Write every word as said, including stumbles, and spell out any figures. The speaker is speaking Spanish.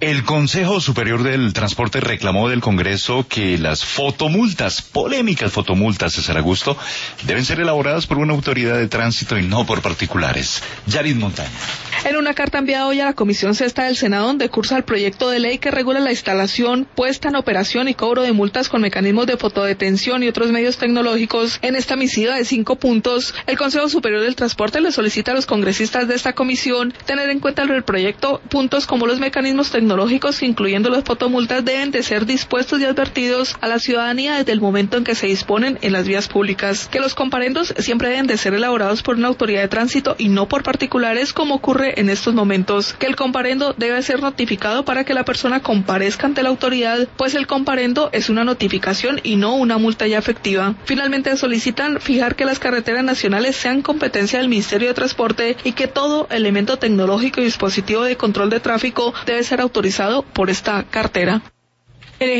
El Consejo Superior del Transporte reclamó del Congreso que las fotomultas, polémicas fotomultas, César Augusto, deben ser elaboradas por una autoridad de tránsito y no por particulares. Yarit Montaña. En una carta enviada hoy a la Comisión Sexta del Senado, donde cursa el proyecto de ley que regula la instalación, puesta en operación y cobro de multas con mecanismos de fotodetención y otros medios tecnológicos, en esta misiva de cinco puntos, el Consejo Superior del Transporte le solicita a los congresistas de esta comisión tener en cuenta el proyecto puntos como los mecanismos tecnológicos que, incluyendo las fotomultas, deben de ser dispuestos y advertidos a la ciudadanía desde el momento en que se disponen en las vías públicas, que los comparendos siempre deben de ser elaborados por una autoridad de tránsito y no por particulares como ocurre en estos momentos, que el comparendo debe ser notificado para que la persona comparezca ante la autoridad, pues el comparendo es una notificación y no una multa ya efectiva. Finalmente solicitan fijar que las carreteras nacionales sean competencia del Ministerio de Transporte y que todo elemento tecnológico y dispositivo de control de tráfico debe ser autorizado por esta cartera.